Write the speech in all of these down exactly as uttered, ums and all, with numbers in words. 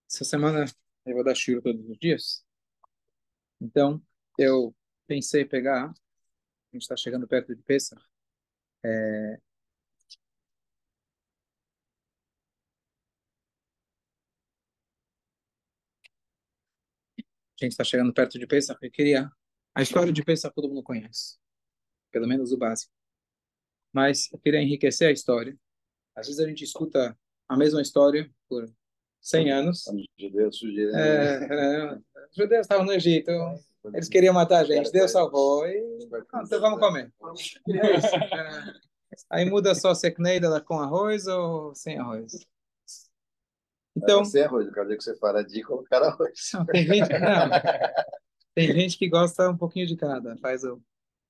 Essa semana eu vou dar shiur todos os dias. Então, eu pensei em pegar, a gente está chegando perto de Pesach, a gente está chegando perto de Pesach, eu queria... A história de Pesach todo mundo conhece, pelo menos o básico. Mas eu queria enriquecer a história. Às vezes a gente escuta a mesma história por cem anos. Os judeus fugiram. É, é, os judeus estavam no Egito, eles queriam matar a gente, Deus salvou e... Ah, então vamos comer. É isso. É. Aí muda só se é kneidel com arroz ou sem arroz. Então, Sem arroz, eu quero dizer que você fala de colocar arroz. não, tem gente, não, tem gente que gosta um pouquinho de cada, faz o...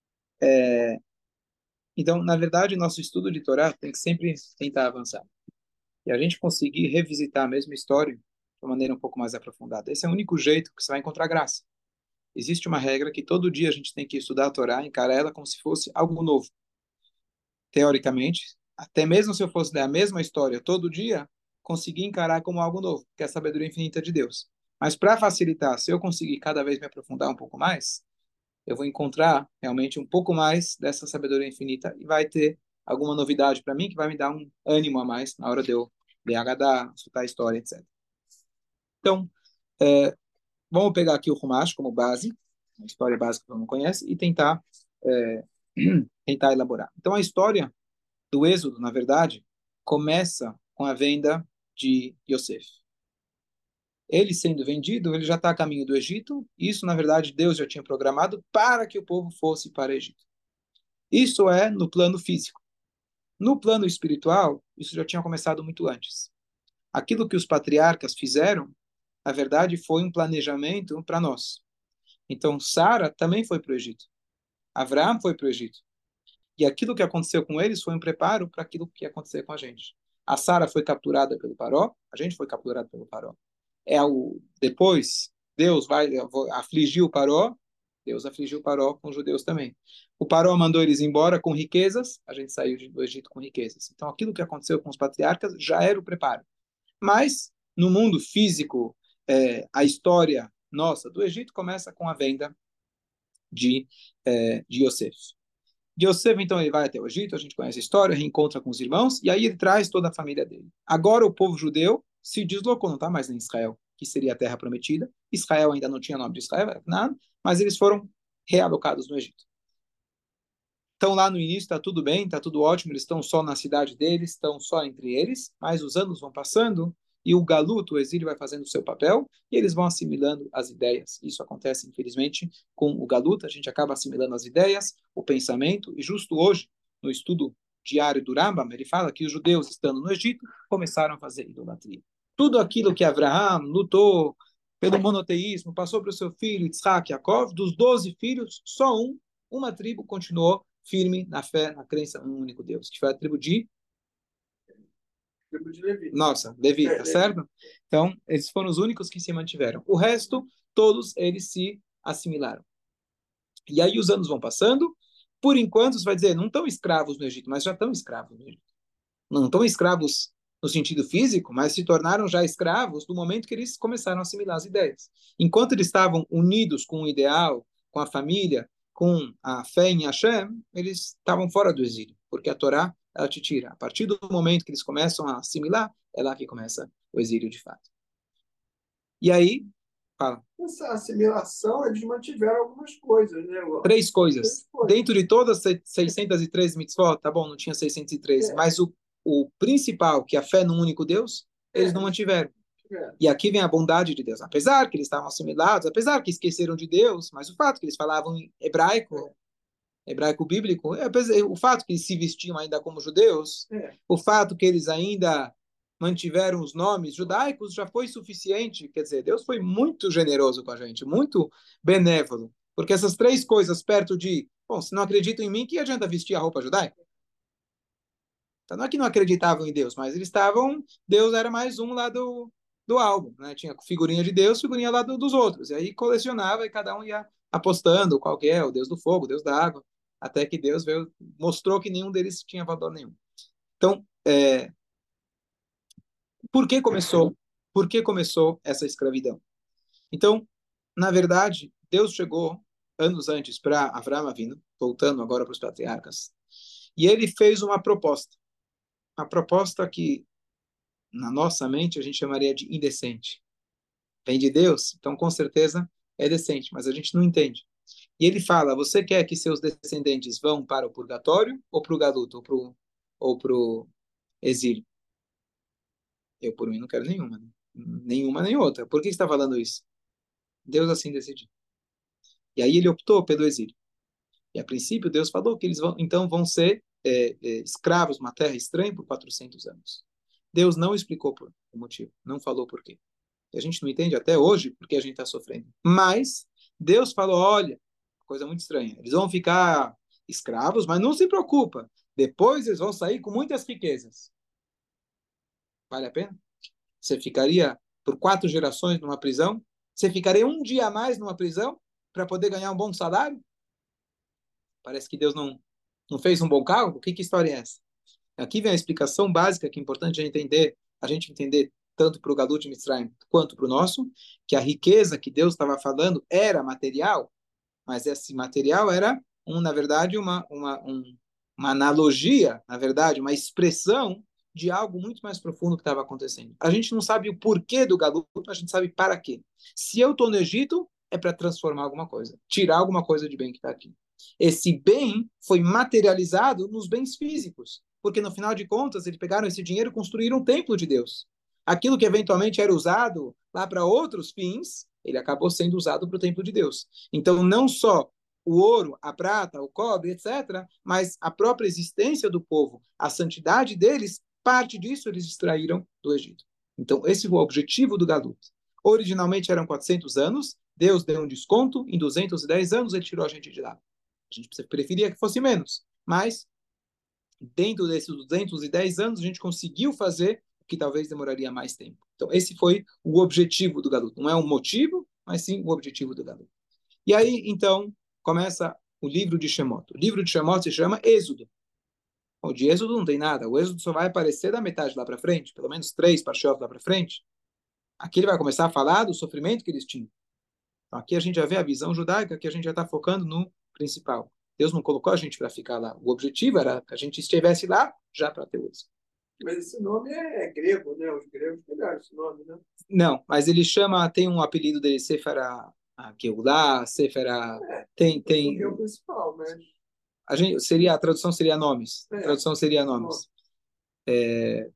Então, na verdade, nosso estudo de Torá tem que sempre tentar avançar. E a gente conseguir revisitar a mesma história de uma maneira um pouco mais aprofundada. Esse é o único jeito que você vai encontrar graça. Existe uma regra que todo dia a gente tem que estudar a Torá, encarar ela como se fosse algo novo. Teoricamente, até mesmo se eu fosse ler a mesma história todo dia, conseguir encarar como algo novo, que é a sabedoria infinita de Deus. Mas para facilitar, se eu conseguir cada vez me aprofundar um pouco mais, eu vou encontrar realmente um pouco mais dessa sabedoria infinita e vai ter alguma novidade para mim que vai me dar um ânimo a mais na hora de eu ler Haggadah, escutar a história, etcétera. Então, é, vamos pegar aqui o Humash como base, a história básica que eu não conhece, e tentar, é, tentar elaborar. Então, a história do Êxodo, na verdade, começa com a venda de Yosef. Ele sendo vendido, ele já está a caminho do Egito. Isso, na verdade, Deus já tinha programado para que o povo fosse para o Egito. Isso é no plano físico. No plano espiritual, isso já tinha começado muito antes. Aquilo que os patriarcas fizeram, na verdade, foi um planejamento para nós. Então, Sara também foi para o Egito. Abraão foi para o Egito. E aquilo que aconteceu com eles foi um preparo para aquilo que ia acontecer com a gente. A Sara foi capturada pelo Paró, a gente foi capturado pelo Paró. É o depois Deus vai afligir o Paró, Deus afligiu o Paró com os judeus também. O Paró mandou eles embora com riquezas, a gente saiu do Egito com riquezas. Então aquilo que aconteceu com os patriarcas já era o preparo. Mas no mundo físico, é, a história nossa do Egito começa com a venda de, é, de Yosef. Yosef, então, ele vai até o Egito, a gente conhece a história, reencontra com os irmãos, e aí ele traz toda a família dele. Agora o povo judeu se deslocou, não está mais em Israel, que seria a terra prometida. Israel ainda não tinha nome de Israel, era nada, mas eles foram realocados no Egito. Então, lá no início está tudo bem, está tudo ótimo, eles estão só na cidade deles, estão só entre eles, mas os anos vão passando e o galuto, o exílio, vai fazendo o seu papel e eles vão assimilando as ideias. Isso acontece, infelizmente, com o galuto, a gente acaba assimilando as ideias, o pensamento, e justo hoje, no estudo diário do Rambam, ele fala que os judeus, estando no Egito, começaram a fazer idolatria. Tudo aquilo que Abraham lutou pelo monoteísmo, passou para o seu filho, Yitzhak Yaakov, dos doze filhos, só um, uma tribo continuou firme na fé, na crença em um único Deus, que foi a tribo de Tribo de Levi. nossa, Levi, tá certo? Então, eles foram os únicos que se mantiveram. O resto, todos eles se assimilaram. E aí os anos vão passando, por enquanto, você vai dizer, não estão escravos no Egito, mas já estão escravos no Egito. Não estão escravos no sentido físico, mas se tornaram já escravos no momento que eles começaram a assimilar as ideias. Enquanto eles estavam unidos com o ideal, com a família, com a fé em Hashem, eles estavam fora do exílio, porque a Torá, ela te tira. A partir do momento que eles começam a assimilar, é lá que começa o exílio de fato. E aí, fala. Essa assimilação, eles mantiveram algumas coisas, né? Três coisas. Três coisas. Dentro de todas as seiscentas e três mitzvot, tá bom, não tinha seiscentas e treze, É. mas o, o principal, que é a fé num único Deus, eles É. não mantiveram. É. E aqui vem a bondade de Deus. Apesar que eles estavam assimilados, apesar que esqueceram de Deus, mas o fato que eles falavam em hebraico, hebraico bíblico, é, o fato que eles se vestiam ainda como judeus, É. o fato que eles ainda mantiveram os nomes judaicos já foi suficiente. Quer dizer, Deus foi muito generoso com a gente, muito benévolo. Porque essas três coisas perto de, bom, se não acreditam em mim, que adianta vestir a roupa judaica? Então não é que não acreditavam em Deus, mas eles estavam, Deus era mais um lá do, do álbum, né? Tinha figurinha de Deus, figurinha lá do, dos outros. E aí colecionava e cada um ia apostando qual que é, o Deus do fogo, o Deus da água, até que Deus veio, mostrou que nenhum deles tinha valor nenhum. Então, é, por que começou por que começou essa escravidão. Então, na verdade, Deus chegou anos antes para Avraham Avinu, voltando agora para os patriarcas, e ele fez uma proposta. Uma proposta que, na nossa mente, a gente chamaria de indecente. Vem de Deus, então com certeza é decente, mas a gente não entende. E ele fala: você quer que seus descendentes vão para o purgatório ou para o galuto, ou para o ou pro exílio? Eu, por mim, não quero nenhuma. Né? Nenhuma nem outra. Por que você está falando isso? Deus assim decidiu. E aí ele optou pelo exílio. E a princípio Deus falou que eles vão, então vão ser é, é, escravos numa terra estranha por quatrocentos anos. Deus não explicou por o motivo, não falou por quê. E a gente não entende até hoje por que a gente está sofrendo. Mas Deus falou: olha, coisa muito estranha, eles vão ficar escravos, mas não se preocupa, depois eles vão sair com muitas riquezas. Vale a pena? Você ficaria por quatro gerações numa prisão? Você ficaria um dia a mais numa prisão para poder ganhar um bom salário? Parece que Deus não, não fez um bom cálculo. Que, que história é essa? Aqui vem a explicação básica que é importante a gente entender, a gente entender tanto para o Galut de Mitzrayim quanto para o nosso, que a riqueza que Deus estava falando era material, mas esse material era, um, na verdade, uma, uma, um, uma analogia, na verdade, uma expressão de algo muito mais profundo que estava acontecendo. A gente não sabe o porquê do Galut, a gente sabe para quê. Se eu estou no Egito, é para transformar alguma coisa, tirar alguma coisa de bem que está aqui. Esse bem foi materializado nos bens físicos, porque no final de contas eles pegaram esse dinheiro e construíram um templo de Deus. Aquilo que eventualmente era usado lá para outros fins, ele acabou sendo usado para o templo de Deus. Então, não só o ouro, a prata, o cobre, etcétera, mas a própria existência do povo, a santidade deles, parte disso eles extraíram do Egito. Então, esse foi o objetivo do Galut. Originalmente eram quatrocentos anos, Deus deu um desconto, em duzentos e dez anos ele tirou a gente de lá. A gente preferia que fosse menos, mas dentro desses duzentos e dez anos a gente conseguiu fazer o que talvez demoraria mais tempo. Então esse foi o objetivo do Galut. Não é um motivo, mas sim o objetivo do Galut. E aí, então, começa o livro de Shemot. O livro de Shemot se chama Êxodo. O de Êxodo não tem nada. O Êxodo só vai aparecer da metade lá para frente, pelo menos três parshiot lá para frente. Aqui ele vai começar a falar do sofrimento que eles tinham. Então, aqui a gente já vê a visão judaica, que a gente já está focando no principal. Deus não colocou a gente para ficar lá. O objetivo era que a gente estivesse lá já para ter o êxito. Mas esse nome é, é grego, né? Os gregos pegaram esse nome, né? Não, mas ele chama, tem um apelido dele, Sefer Keulah, Sefer... É, Tem, tem... é o principal, mas... A, gente, seria, a tradução seria nomes. É, a tradução seria nomes. É...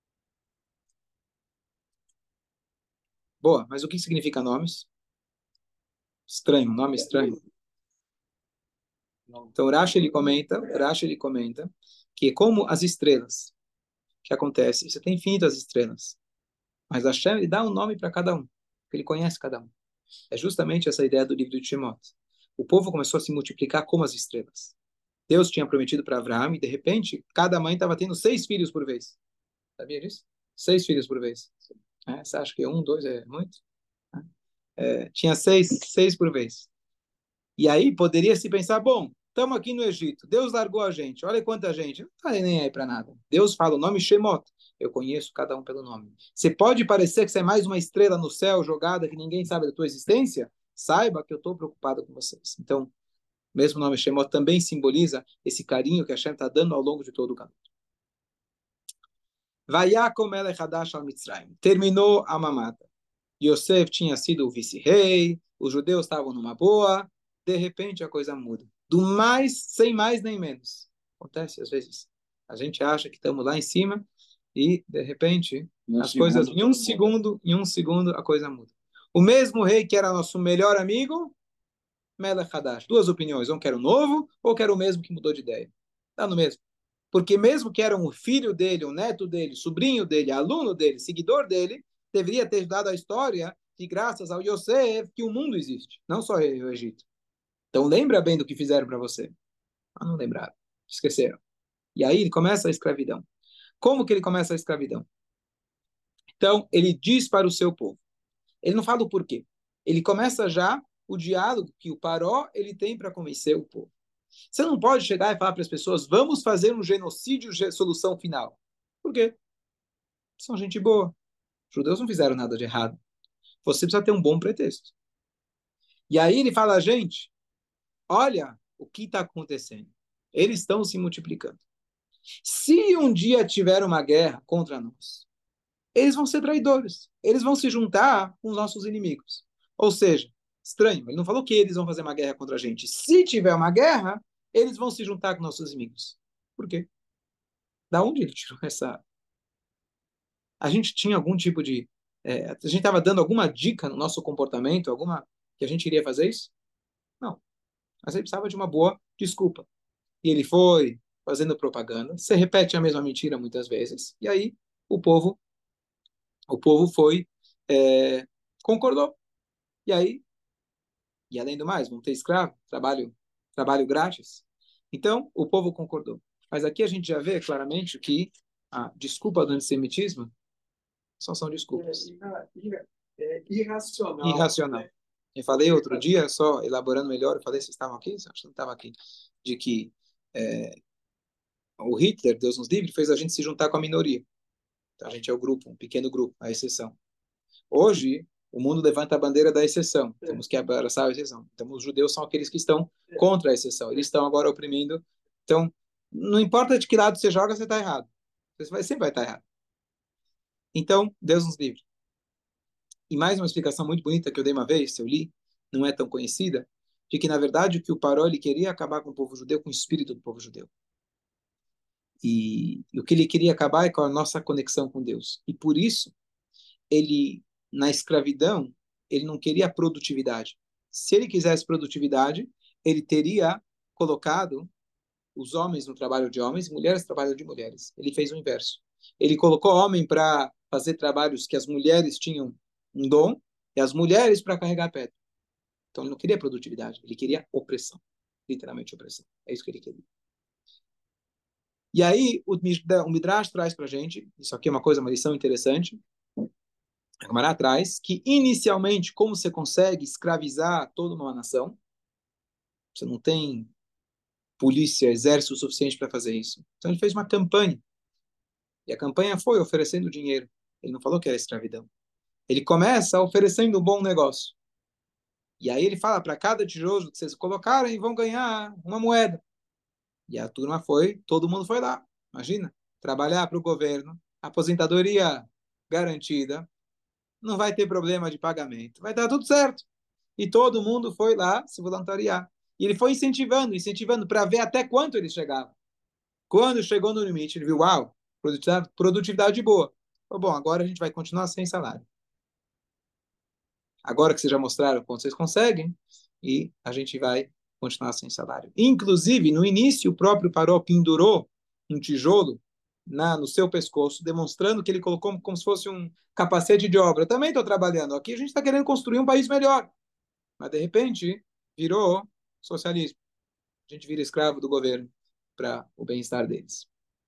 Boa, mas o que significa nomes? Estranho, nome estranho. Então, Rashi ele comenta, Rashi ele comenta que como as estrelas, que acontece, você tem infinitas estrelas, mas Hashem ele dá um nome para cada um, porque ele conhece cada um. É justamente essa ideia do livro de Shemot. O povo começou a se multiplicar como as estrelas. Deus tinha prometido para Abraão e de repente cada mãe estava tendo seis filhos por vez. Sabia disso? Seis filhos por vez. É, você acha que um, dois é muito? É, tinha seis, seis por vez. E aí poderia se pensar, bom, estamos aqui no Egito, Deus largou a gente, olha quanta gente, não está nem aí para nada. Deus fala o nome Shemot, eu conheço cada um pelo nome. Você pode parecer que você é mais uma estrela no céu jogada, que ninguém sabe da tua existência, saiba que eu estou preocupado com vocês. Então, mesmo o nome Shemot também simboliza esse carinho que a Hashem está dando ao longo de todo o caminho. Vayakom melech hadash al Mitzrayim. Terminou a mamata. Yosef tinha sido o vice-rei, os judeus estavam numa boa, de repente a coisa muda. Do mais, sem mais nem menos. Acontece às vezes. A gente acha que estamos lá em cima e, de repente, um as coisas, em um segundo, em um segundo, a coisa muda. O mesmo rei que era nosso melhor amigo, Melech Hadash. Duas opiniões, um quer o novo ou quer o mesmo que mudou de ideia. Está no mesmo. Porque mesmo que era um filho dele, um neto dele, sobrinho dele, aluno dele, seguidor dele, deveria ter dado a história que graças ao Yosef que o mundo existe, não só o Egito. Então lembra bem do que fizeram para você. Ah, não lembraram, esqueceram. E aí ele começa a escravidão. Como que ele começa a escravidão? Então ele diz para o seu povo. Ele não fala o porquê. Ele começa já o diálogo que o Paró ele tem para convencer o povo. Você não pode chegar e falar para as pessoas, vamos fazer um genocídio, solução final. Por quê? São gente boa. Os judeus não fizeram nada de errado. Você precisa ter um bom pretexto. E aí ele fala, gente, olha o que está acontecendo. Eles estão se multiplicando. Se um dia tiver uma guerra contra nós, eles vão ser traidores. Eles vão se juntar com os nossos inimigos. Ou seja, estranho, ele não falou que eles vão fazer uma guerra contra a gente. Se tiver uma guerra, eles vão se juntar com nossos inimigos. Por quê? Da onde ele tirou essa... A gente tinha algum tipo de... É, a gente estava dando alguma dica no nosso comportamento, alguma que a gente iria fazer isso? Não. Mas ele precisava de uma boa desculpa. E ele foi fazendo propaganda. Você repete a mesma mentira muitas vezes. E aí o povo, o povo foi, é, concordou. E aí, e além do mais, vão ter escravo, trabalho, trabalho grátis. Então, o povo concordou. Mas aqui a gente já vê claramente que a desculpa do antissemitismo só são desculpas. É, é irracional. Irracional. Né? Eu falei outro dia, só elaborando melhor, eu falei, vocês estavam aqui? Acho que não estavam aqui. De que é, o Hitler, Deus nos livre, fez a gente se juntar com a minoria. Então a gente é o grupo, um pequeno grupo, a exceção. Hoje, o mundo levanta a bandeira da exceção. É. Temos que abraçar a exceção. Então os judeus são aqueles que estão é. contra a exceção. Eles estão agora oprimindo. Então, não importa de que lado você joga, você está errado. Você vai, sempre vai estar errado. Então, Deus nos livre. E mais uma explicação muito bonita que eu dei uma vez, eu li, não é tão conhecida, de que, na verdade, o que o Paró ele queria acabar com o povo judeu, com o espírito do povo judeu. E, e o que ele queria acabar é com a nossa conexão com Deus. E por isso, ele, na escravidão, ele não queria produtividade. Se ele quisesse produtividade, ele teria colocado os homens no trabalho de homens e mulheres no trabalho de mulheres. Ele fez o inverso. Ele colocou homem para fazer trabalhos que as mulheres tinham um dom e as mulheres para carregar pedra. Então ele não queria produtividade, ele queria opressão. Literalmente opressão. É isso que ele queria. E aí o Midrash traz para a gente, isso aqui é uma coisa, uma lição interessante, a Gemara traz que inicialmente como você consegue escravizar toda uma nação, você não tem polícia, exército suficiente para fazer isso. Então ele fez uma campanha. E a campanha foi oferecendo dinheiro. Ele não falou que era escravidão. Ele começa oferecendo um bom negócio. E aí ele fala, para cada tijolo que vocês colocarem, vão ganhar uma moeda. E a turma foi, todo mundo foi lá. Imagina, trabalhar para o governo, aposentadoria garantida, não vai ter problema de pagamento, vai dar tudo certo. E todo mundo foi lá se voluntariar. E ele foi incentivando, incentivando para ver até quanto ele chegava. Quando chegou no limite, ele viu, uau, produtividade, produtividade boa. Falou, bom, agora a gente vai continuar sem salário. Agora que vocês já mostraram quanto vocês conseguem, e a gente vai continuar sem salário. Inclusive, no início, o próprio Paró pendurou um tijolo na, no seu pescoço, demonstrando que ele colocou como se fosse um capacete de obra. Eu também estou trabalhando. Aqui a gente está querendo construir um país melhor. Mas, de repente, virou socialismo. A gente vira escravo do governo para o bem-estar deles.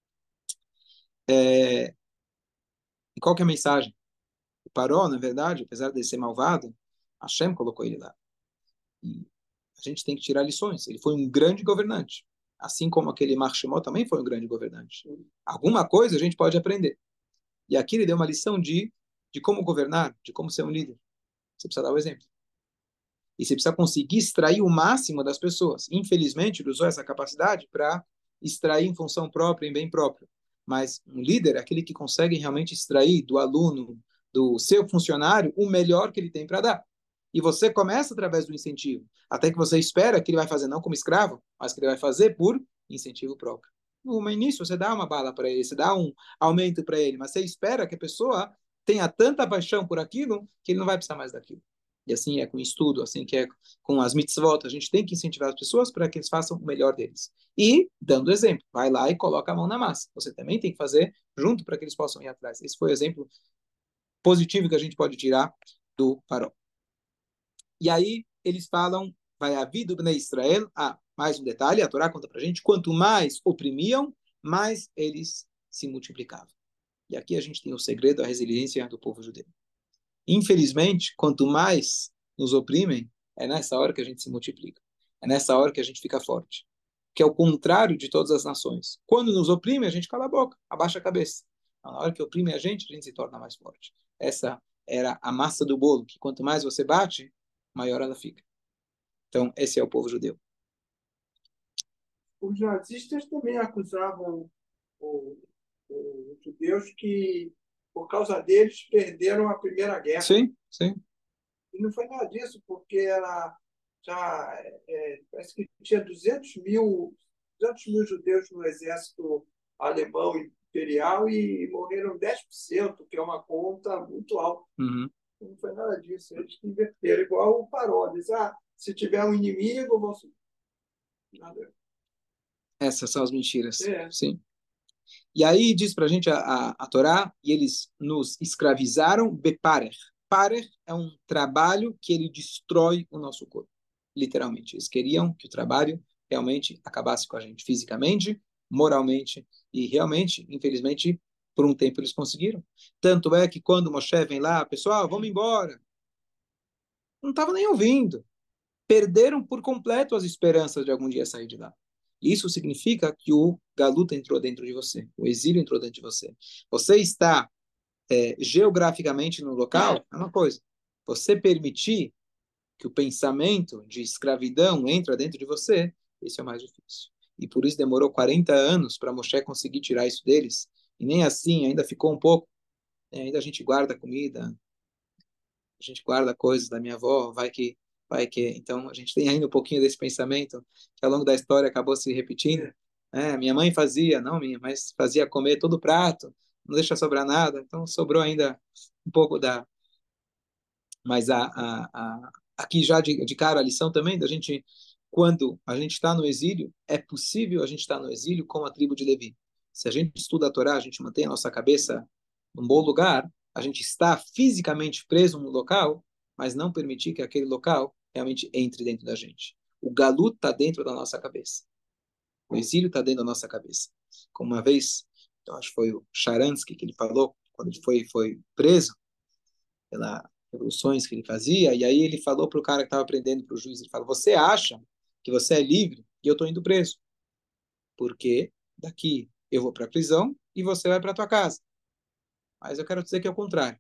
É... E qual que é a mensagem? O Paró, na verdade, apesar de ser malvado, Hashem colocou ele lá. E a gente tem que tirar lições. Ele foi um grande governante. Assim como aquele Marshemó também foi um grande governante. Alguma coisa a gente pode aprender. E aqui ele deu uma lição de, de como governar, de como ser um líder. Você precisa dar o exemplo. E você precisa conseguir extrair o máximo das pessoas. Infelizmente, ele usou essa capacidade para extrair em função própria, em bem próprio. Mas um líder é aquele que consegue realmente extrair do aluno, do seu funcionário, o melhor que ele tem para dar. E você começa através do incentivo. Até que você espera que ele vai fazer não como escravo, mas que ele vai fazer por incentivo próprio. No início, você dá uma bala para ele, você dá um aumento para ele, mas você espera que a pessoa tenha tanta paixão por aquilo que ele não vai precisar mais daquilo. E assim é com estudo, assim que é com as mitzvot. A gente tem que incentivar as pessoas para que eles façam o melhor deles. E, dando exemplo, vai lá e coloca a mão na massa. Você também tem que fazer junto para que eles possam ir atrás. Esse foi o exemplo positivo que a gente pode tirar do Paró. E aí eles falam, vai a vida do Bnei Israel. Ah, mais um detalhe, a Torá conta para a gente, quanto mais oprimiam, mais eles se multiplicavam. E aqui a gente tem o segredo, a resiliência do povo judeu. Infelizmente, quanto mais nos oprimem, é nessa hora que a gente se multiplica. É nessa hora que a gente fica forte. Que é o contrário de todas as nações. Quando nos oprimem, a gente cala a boca, abaixa a cabeça. Na hora que oprime a gente, a gente se torna mais forte. Essa era a massa do bolo, que quanto mais você bate, maior ela fica. Então, esse é o povo judeu. Os nazistas também acusavam o- os judeus que, por causa deles, perderam a Primeira Guerra. Sim, sim. E não foi nada disso, porque era já, é, parece que tinha duzentos mil, duzentos mil judeus no exército alemão imperial e morreram dez por cento, que é uma conta muito alta. Uhum. Não foi nada disso, eles que inverteram, igual o Paródias. Ah, se tiver um inimigo, vão... Nada. Essas são as mentiras. É. Sim. E aí diz pra gente a, a, a Torá, e eles nos escravizaram beparer. Parer é um trabalho que ele destrói o nosso corpo, literalmente. Eles queriam que o trabalho realmente acabasse com a gente, fisicamente, moralmente, e realmente, infelizmente, por um tempo eles conseguiram. Tanto é que quando Moshe vem lá, pessoal, vamos embora, não estava nem ouvindo. Perderam por completo as esperanças de algum dia sair de lá. Isso significa que o galuta entrou dentro de você, o exílio entrou dentro de você. Você está é, geograficamente no local, é uma coisa. Você permitir que o pensamento de escravidão entre dentro de você, isso é o mais difícil. E por isso demorou quarenta anos para Moshe conseguir tirar isso deles. E nem assim, ainda ficou um pouco. É, ainda a gente guarda comida, a gente guarda coisas da minha avó, vai que, vai que. Então, a gente tem ainda um pouquinho desse pensamento que ao longo da história acabou se repetindo. É, minha mãe fazia, não minha, mas fazia comer todo o prato, não deixa sobrar nada. Então, sobrou ainda um pouco da. Mas a, a, a, aqui já de, de cara a lição também da gente, quando a gente está no exílio, é possível a gente estar no exílio como a tribo de Levi. Se a gente estuda a Torá, a gente mantém a nossa cabeça num bom lugar, a gente está fisicamente preso no local, mas não permitir que aquele local realmente entre dentro da gente. O galut está dentro da nossa cabeça. O exílio está dentro da nossa cabeça. Como uma vez, eu acho que foi o Sharansky que ele falou, quando ele foi, foi preso, pelas revoluções que ele fazia, e aí ele falou para o cara que estava prendendo para o juiz, ele falou, você acha que você é livre e eu estou indo preso? Porque daqui eu vou para a prisão e você vai para a tua casa. Mas eu quero dizer que é o contrário.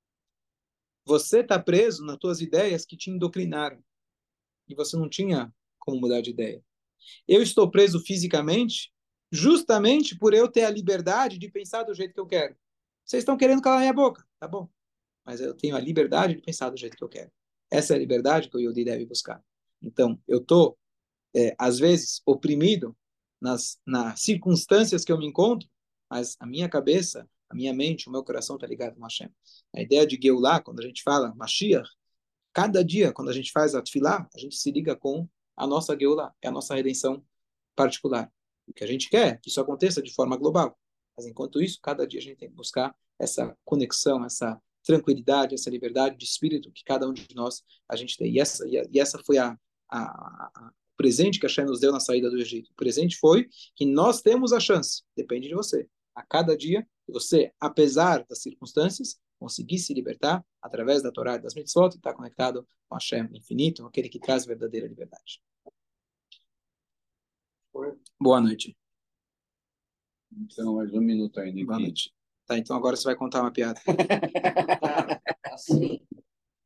Você está preso nas tuas ideias que te indoctrinaram e você não tinha como mudar de ideia. Eu estou preso fisicamente justamente por eu ter a liberdade de pensar do jeito que eu quero. Vocês estão querendo calar minha boca, tá bom? Mas eu tenho a liberdade de pensar do jeito que eu quero. Essa é a liberdade que o Yodi deve buscar. Então, eu estou, é, às vezes, oprimido nas, nas circunstâncias que eu me encontro, mas a minha cabeça, a minha mente, o meu coração está ligado com Hashem. A ideia de Geulah, quando a gente fala Mashiach, cada dia, quando a gente faz a Tfilah, a gente se liga com a nossa Geulah, é a nossa redenção particular. O que a gente quer é que isso aconteça de forma global. Mas enquanto isso, cada dia a gente tem que buscar essa conexão, essa tranquilidade, essa liberdade de espírito que cada um de nós a gente tem. E essa, e essa foi a, a, a, o presente que a Shem nos deu na saída do Egito. O presente foi que nós temos a chance, depende de você. A cada dia, você, apesar das circunstâncias, conseguir se libertar através da Torá e das mitzvot e estar conectado com a Shem infinito, aquele que traz verdadeira liberdade. Boa noite. Então, mais um minuto ainda. Boa noite. Tá, então agora você vai contar uma piada. Assim.